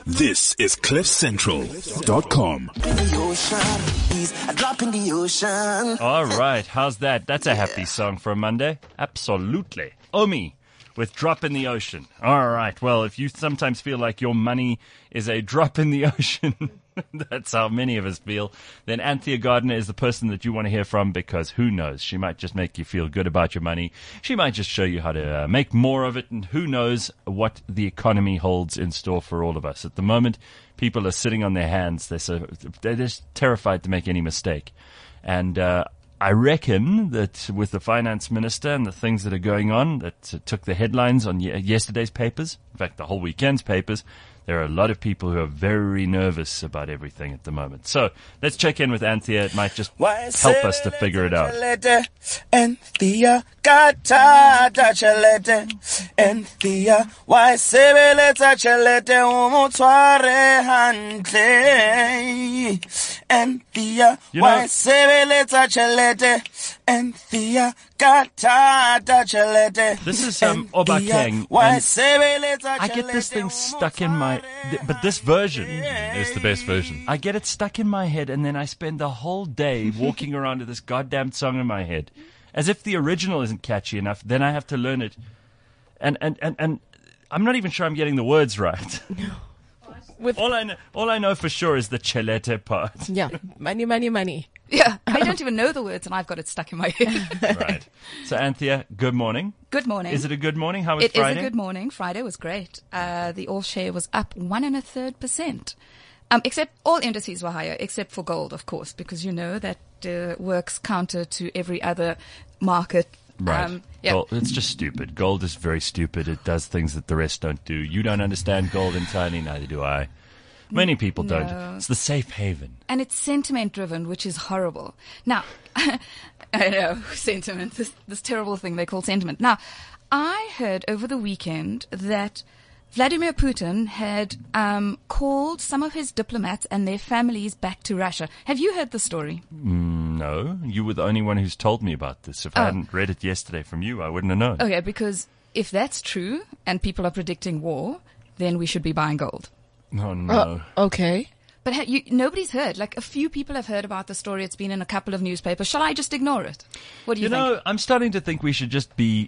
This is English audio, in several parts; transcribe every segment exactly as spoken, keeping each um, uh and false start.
This is cliff central dot com. All right, how's that? That's a happy song for a Monday. Absolutely. Omi with Drop in the Ocean. All right, well, if you sometimes feel like your money is a drop in the ocean, that's how many of us feel, then Anthea Gardner is the person that you want to hear from, because who knows, she might just make you feel good about your money. She might just show you how to uh, make more of it, and who knows what the economy holds in store for all of us. At the moment, people are sitting on their hands. They're, so, they're just terrified to make any mistake. And uh, I reckon that with the finance minister and the things that are going on that uh, took the headlines on y- yesterday's papers, in fact, the whole weekend's papers, there are a lot of people who are very nervous about everything at the moment. So let's check in with Anthea. It might just help us to figure it out. Anthea kata chelete, Anthea why sebeletsa chelete umutware hantle, Anthea why sebeletsa chelete, Anthea kata chelete. This is um, Obakeng, and I get this thing stuck in my, th- but this version is the best version. I get it stuck in my head, and then I spend the whole day walking around with this goddamn song in my head. As if the original isn't catchy enough, then I have to learn it. And and, and, and I'm not even sure I'm getting the words right. With all I know, all I know for sure is the chelete part. Yeah, money, money, money. Yeah, I don't even know the words, and I've got it stuck in my head. Right. So, Anthea, good morning. Good morning. Is it a good morning? How was it Friday? It is a good morning. Friday was great. Uh, the all share was up one and a third percent. Um, except all indices were higher, except for gold, of course, because you know that uh, works counter to every other market. Right. Um, yeah. Gold, it's just stupid. Gold is very stupid. It does things that the rest don't do. You don't understand gold entirely, neither do I. Many people no. don't. It's the safe haven. And it's sentiment-driven, which is horrible. Now, I know, sentiment, this, this terrible thing they call sentiment. Now, I heard over the weekend that Vladimir Putin had um, called some of his diplomats and their families back to Russia. Have you heard the story? Mm, no. You were the only one who's told me about this. If oh. I hadn't read it yesterday from you, I wouldn't have known. Okay, because if that's true and people are predicting war, then we should be buying gold. Oh, no. Uh, okay. But ha- you, nobody's heard. Like, a few people have heard about the story. It's been in a couple of newspapers. Shall I just ignore it? What do you, you think? You know, I'm starting to think we should just be...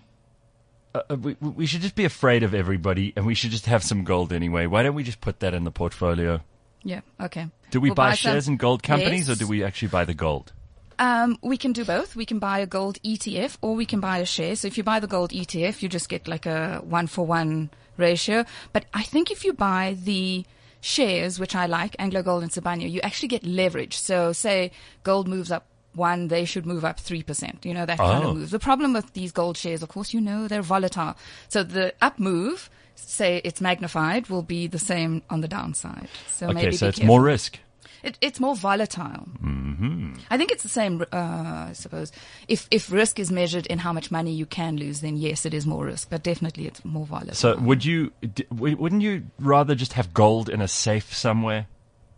Uh, we, we should just be afraid of everybody, and we should just have some gold anyway. Why don't we just put that in the portfolio? Yeah, okay. Do we we'll buy, buy shares some, in gold companies, yes. or do we actually buy the gold? Um, we can do both. We can buy a gold E T F, or we can buy a share. So if you buy the gold E T F, you just get like a one-for-one ratio. But I think if you buy the shares, which I like, Anglo Gold and Sibanye, you actually get leverage. So say gold moves up one, they should move up three percent. You know, that kind oh. of move. The problem with these gold shares, of course, you know, they're volatile. So the up move, say it's magnified, will be the same on the downside. So okay, maybe so be it's careful. more risk. It, it's more volatile. Mm-hmm. I think it's the same, uh, I suppose. If if risk is measured in how much money you can lose, then yes, it is more risk. But definitely it's more volatile. So would you, d- wouldn't you rather just have gold in a safe somewhere?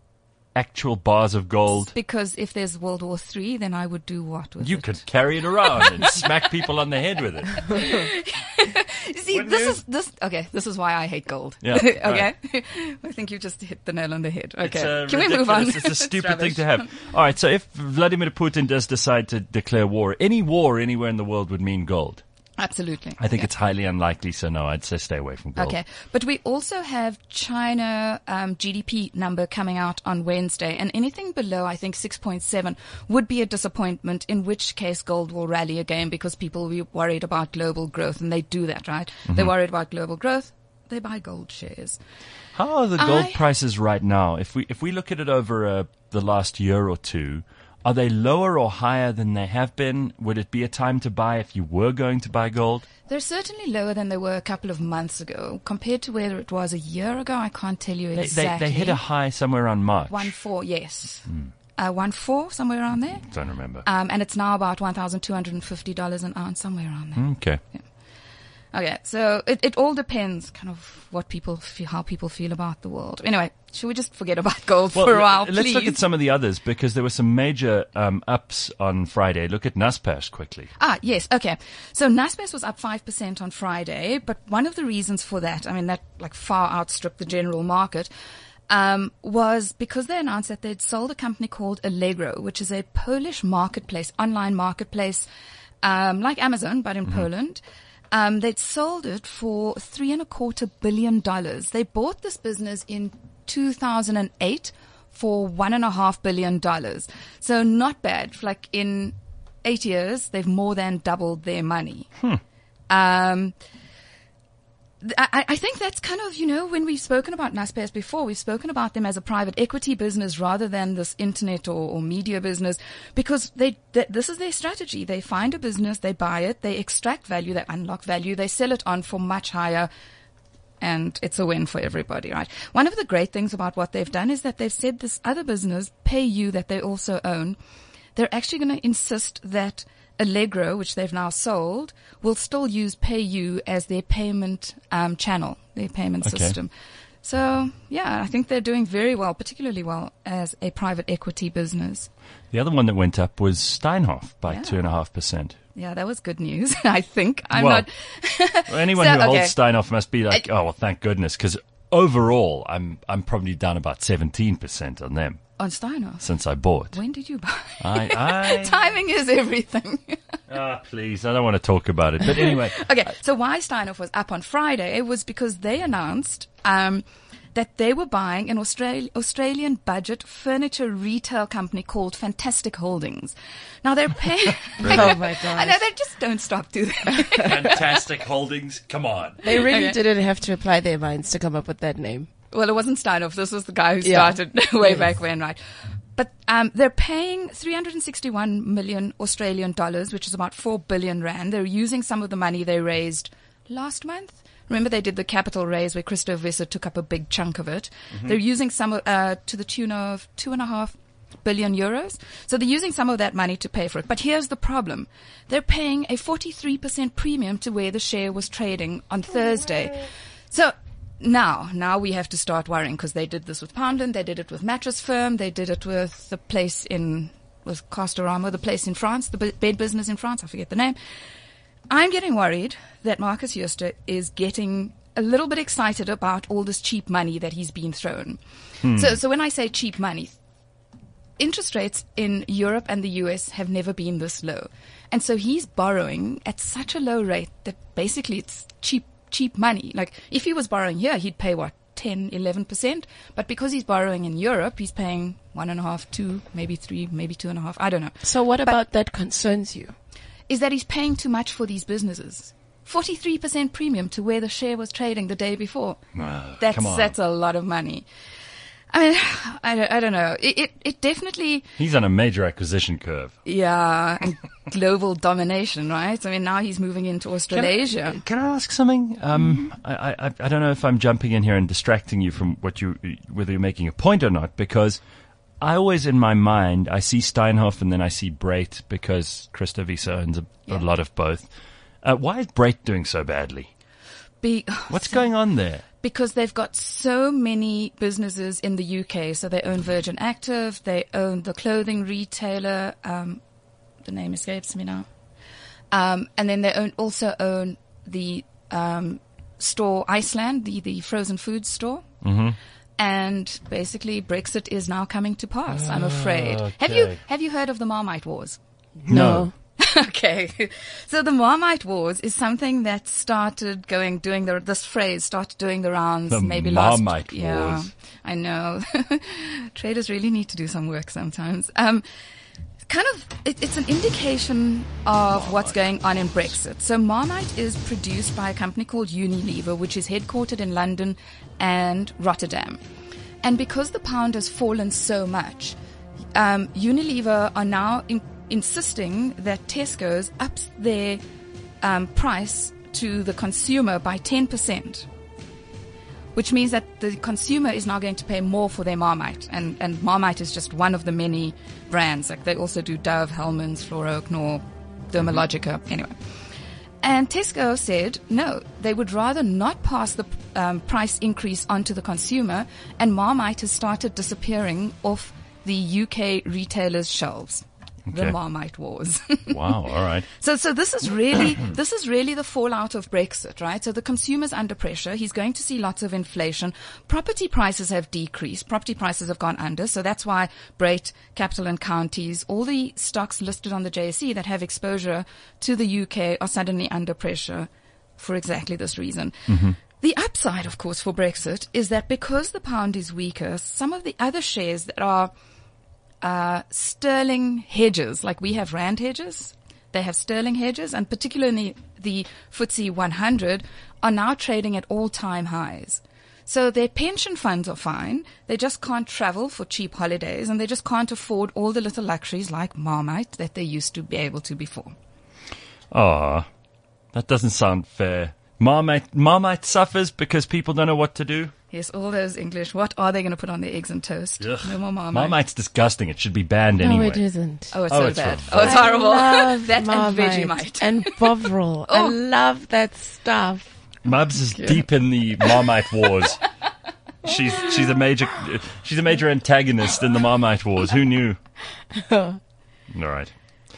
Actual bars of gold? Because if there's World War Three, then I would do what with you it? You could carry it around and smack people on the head with it. See, Wouldn't this you? is this. Okay, this is why I hate gold. Yeah, okay, right. I think you just hit the nail on the head. Okay, It's, uh, can we move on? It's a stupid thing to have. All right, so if Vladimir Putin does decide to declare war, any war anywhere in the world would mean gold. Absolutely. I think okay. it's highly unlikely, so no, I'd say stay away from gold. Okay, but we also have China um, G D P number coming out on Wednesday, and anything below, I think, six point seven would be a disappointment, in which case gold will rally again because people will be worried about global growth, and they do that, right? Mm-hmm. They're worried about global growth, they buy gold shares. How are the gold I, prices right now? If we if we look at it over uh, the last year or two, are they lower or higher than they have been? Would it be a time to buy if you were going to buy gold? They're certainly lower than they were a couple of months ago. Compared to where it was a year ago, I can't tell you they, exactly. They, they hit a high somewhere around March. One four, yes. Mm. Uh, one four, somewhere around there. Don't remember. Um, and it's now about one thousand two hundred fifty dollars an ounce, somewhere around there. Okay. Yeah. Okay, so it, it all depends kind of what people feel, how people feel about the world. Anyway, should we just forget about gold well, for a while, let's please? look at some of the others, because there were some major um, ups on Friday. Look at Naspers quickly. Ah, yes, okay. So Naspers was up five percent on Friday, but one of the reasons for that, I mean, that like far outstripped the general market. um, was because they announced that they'd sold a company called Allegro, which is a Polish marketplace, online marketplace, um, like Amazon, but in mm-hmm. Poland. Um, they'd sold it for three and a quarter billion dollars. They bought this business in two thousand eight for one and a half billion dollars. So not bad. Like in eight years, they've more than doubled their money. Hmm. Um, I, I think that's kind of, you know, when we've spoken about Naspers before, we've spoken about them as a private equity business rather than this internet or, or media business, because they, they, this is their strategy. They find a business, they buy it, they extract value, they unlock value, they sell it on for much higher, and it's a win for everybody, right? One of the great things about what they've done is that they've said this other business, PayU, that they also own, they're actually going to insist that Allegro, which they've now sold, will still use PayU as their payment um, channel, their payment okay. system. So, yeah, I think they're doing very well, particularly well as a private equity business. The other one that went up was Steinhoff by Yeah. two point five percent. Yeah, that was good news, I think. I'm well, not. anyone So, who okay. holds Steinhoff must be like, I- oh, well, thank goodness, because overall, I'm I'm probably down about seventeen percent on them On Steiner. since I bought. When did you buy? I, I Timing is everything. ah, please, I don't want to talk about it. But anyway, Okay, so why Steinhoff was up on Friday was because they announced um, that they were buying an Austral- Australian budget furniture retail company called Fantastic Holdings. Now they're paying. Oh my I know gosh. they just don't stop doing that. Fantastic Holdings, come on. They really Okay. didn't have to apply their minds to come up with that name. Well, it wasn't Steinhoff. This was the guy who Yeah. started way Yes. back when, right? But um, they're paying three hundred sixty-one million Australian dollars, which is about four billion rand. They're using some of the money they raised last month. Remember, they did the capital raise where Christo Visser took up a big chunk of it. Mm-hmm. They're using some of- uh, to the tune of two and a half billion euros. So they're using some of that money to pay for it. But here's the problem: they're paying a forty-three percent premium to where the share was trading on Thursday. So. Now, now we have to start worrying because they did this with Poundland, they did it with Mattress Firm, they did it with the place in, with Castorama, the place in France, the be- bed business in France, I forget the name. I'm getting worried that Marcus Jooste is getting a little bit excited about all this cheap money that he's been thrown. So, so when I say cheap money, interest rates in Europe and the U S have never been this low. And so he's borrowing at such a low rate that basically it's cheap cheap money. Like, if he was borrowing here, he'd pay, what, ten, eleven percent? But because he's borrowing in Europe, he's paying one and a half, two, maybe three, maybe two and a half. I don't know. So what about that concerns you? Is that he's paying too much for these businesses. forty-three percent premium to where the share was trading the day before. Oh, That's, come on. that's a lot of money. I mean, I don't, I don't know. It, it, it definitely, He's on a major acquisition curve. yeah, and global domination, right? I mean, now he's moving into Australasia. Can I ask something? Um, I, I, I don't know if I'm jumping in here and distracting you from what you, whether you're making a point or not, because I always, in my mind, I see Steinhoff and then I see Brait because Christo Visser owns a, Yeah. a lot of both. Uh, why is Brait doing so badly? Be, What's going on there? Because they've got so many businesses in the U K. So they own Virgin Active, they own the clothing retailer, um, the name escapes me now. Um, and then they own, also own the um, store Iceland, the, the frozen food store. Mm-hmm. And basically Brexit is now coming to pass, I'm afraid. Have you okay. have you heard of the Marmite Wars? No. Okay. So the Marmite Wars is something that started going, doing the, this phrase started doing the rounds The maybe last. Marmite Yeah, Wars. I know. Traders really need to do some work sometimes. Um, kind of, it, it's an indication of what's going on in Brexit. So Marmite is produced by a company called Unilever, which is headquartered in London and Rotterdam. And because the pound has fallen so much, um, Unilever are now in, insisting that Tesco's ups their um, price to the consumer by ten percent. Which means that the consumer is now going to pay more for their Marmite. And, and Marmite is just one of the many brands. Like they also do Dove, Hellmann's, Flora, Knorr, Dermalogica, anyway. And Tesco said, no, they would rather not pass the um, price increase onto the consumer, and Marmite has started disappearing off the U K retailers' shelves. the Okay. Marmite Wars. Wow. All right. So, so this is really, this is really the fallout of Brexit, right? So the consumer's under pressure. He's going to see lots of inflation. Property prices have decreased. Property prices have gone under. So that's why Brait, Capital and Counties, all the stocks listed on the J S E that have exposure to the U K are suddenly under pressure for exactly this reason. Mm-hmm. The upside, of course, for Brexit is that because the pound is weaker, some of the other shares that are uh, sterling hedges, like we have rand hedges, they have sterling hedges, and particularly the F T S E one hundred are now trading at all-time highs. So their pension funds are fine. They just can't travel for cheap holidays, and they just can't afford all the little luxuries like Marmite that they used to be able to before. Ah, that doesn't sound fair. Marmite, Marmite suffers because people don't know what to do. Yes, all those English. What are they going to put on their eggs and toast? Ugh. No more Marmite. Marmite's disgusting. It should be banned No, anyway. it isn't. Oh, it's Oh, so it's bad. revolting. Oh, it's horrible. I love that and Marmite Vegemite. and Bovril. I Oh. love that stuff. Mubs is deep in the Marmite wars. She's she's a major she's a major antagonist in the Marmite wars. Who knew? All right.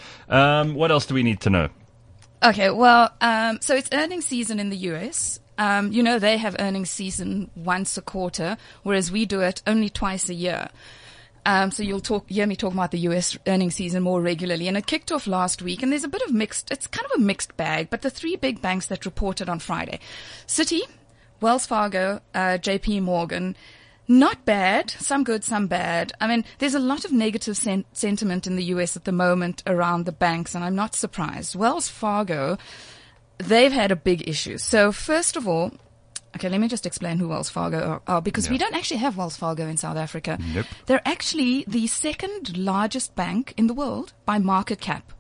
Um, what else do we need to know? Okay, well, um, so it's earnings season in the U S. Um, you know, they have earnings season once a quarter, whereas we do it only twice a year. Um, so you'll talk, hear me talk about the U S earnings season more regularly. And it kicked off last week, and there's a bit of mixed, it's kind of a mixed bag, but the three big banks that reported on Friday, Citi, Wells Fargo, uh, J P Morgan, not bad, some good, some bad. I mean, there's a lot of negative sen- sentiment in the U S at the moment around the banks, and I'm not surprised. Wells Fargo, they've had a big issue. So first of all, okay, let me just explain who Wells Fargo are, are because we Yeah. don't actually have Wells Fargo in South Africa. Nope. They're actually the second largest bank in the world by market cap.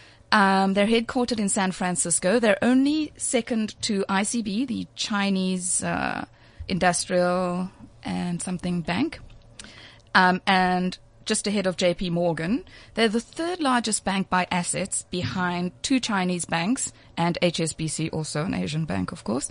Um, they're headquartered in San Francisco. They're only second to I C B, the Chinese uh, industrial and something bank, um, and just ahead of J P Morgan. They're the third largest bank by assets behind two Chinese banks and H S B C, also an Asian bank, of course.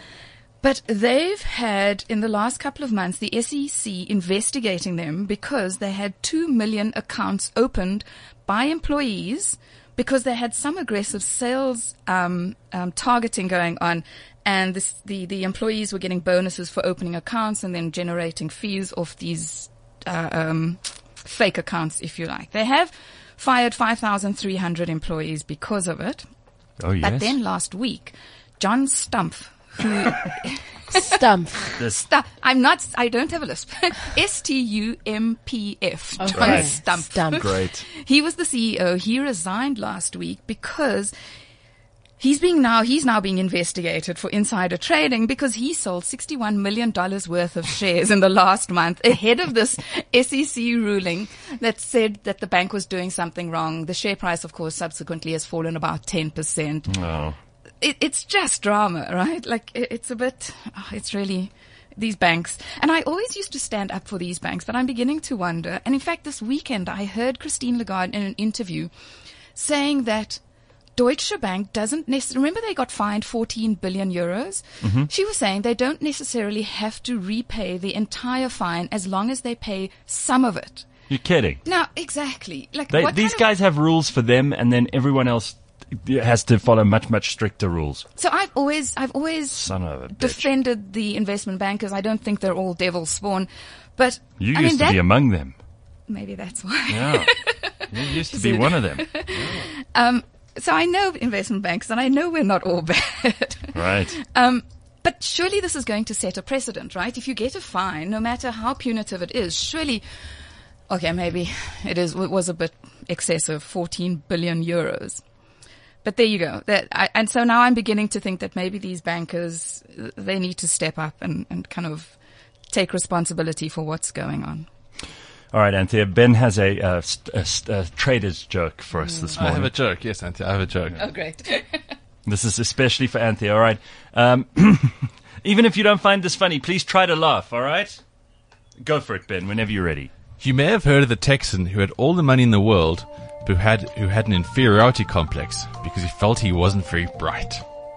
But they've had, in the last couple of months, the S E C investigating them because they had two million accounts opened by employees because they had some aggressive sales um, um, targeting going on, and this, the, the employees were getting bonuses for opening accounts and then generating fees off these uh, um, fake accounts, if you like. They have fired five thousand three hundred employees because of it. Oh, yes. But then last week, John Stumpf, who Stump. This- Stu- I'm not, I don't have a lisp. S T U M P F. John Okay. Stumpf. Stump. Great. He was the C E O. He resigned last week because he's being now, he's now being investigated for insider trading because he sold sixty-one million dollars worth of shares in the last month ahead of this S E C ruling that said that the bank was doing something wrong. The share price, of course, subsequently has fallen about ten percent. Oh. It, it's just drama, right? Like, it, it's a bit, oh, it's really these banks. And I always used to stand up for these banks, but I'm beginning to wonder. And in fact, this weekend, I heard Christine Lagarde in an interview saying that Deutsche Bank doesn't necessarily, remember they got fined fourteen billion euros? Mm-hmm. She was saying they don't necessarily have to repay the entire fine as long as they pay some of it. You're kidding. Now, exactly. Like, They, what these kind of- guys have rules for them, and then everyone else has to follow much, much stricter rules. So I've always, I've always Son of a bitch. defended the investment bankers. I don't think they're all devil's spawn, but You I used mean, to that, be among them. maybe that's why. Yeah. You used to be Did. one of them. Um, so I know investment banks, and I know we're not all bad. Right. Um, but surely this is going to set a precedent, right? If you get a fine, no matter how punitive it is, surely, okay, maybe it is, it was a bit excessive, fourteen billion euros. But there you go. That, I, and so now I'm beginning to think that maybe these bankers, they need to step up and, and kind of take responsibility for what's going on. All right, Anthea. Ben has a, uh, st- a, st- a trader's joke for us this I morning. have a joke. Yes, Auntie, I have a joke. Oh, great. This is especially for Anthea. All right. Um, even if you don't find this funny, please try to laugh. All right. Go for it, Ben. Whenever you're ready. You may have heard of the Texan who had all the money in the world, but who had who had an inferiority complex because he felt he wasn't very bright.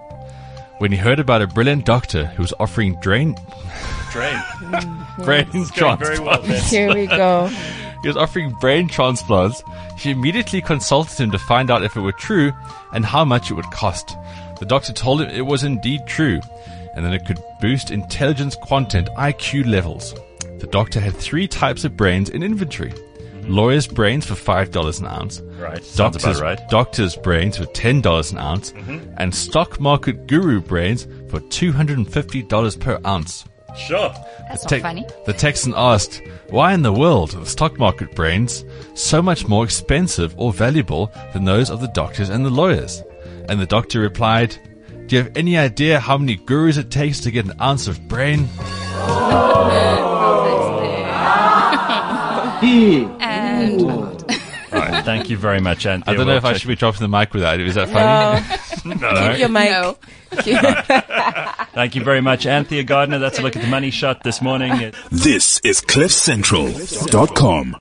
When he heard about a brilliant doctor who was offering drain Drain. brain Going transplants, very well, Ben. Here we go. he was offering brain transplants, she immediately consulted him to find out if it were true and how much it would cost. The doctor told him it was indeed true, and that it could boost intelligence quotient I Q levels. The doctor had three types of brains in inventory. Lawyers' brains for five dollars an ounce. Right. Sounds Doctors, about right. doctors' brains for ten dollars an ounce. Mm-hmm. And stock market guru brains for two hundred fifty dollars per ounce. Sure. That's The not funny. The Texan asked, why in the world are the stock market brains so much more expensive or valuable than those of the doctors and the lawyers? And the doctor replied, do you have any idea how many gurus it takes to get an ounce of brain? And All right. Thank you very much, Anthony. I don't know We'll if I check- should be dropping the mic with that. Is that funny? No. Keep your mic. no. Thank you very much, Anthea Gardner. That's a look at the money shot this morning. This is cliff central dot com.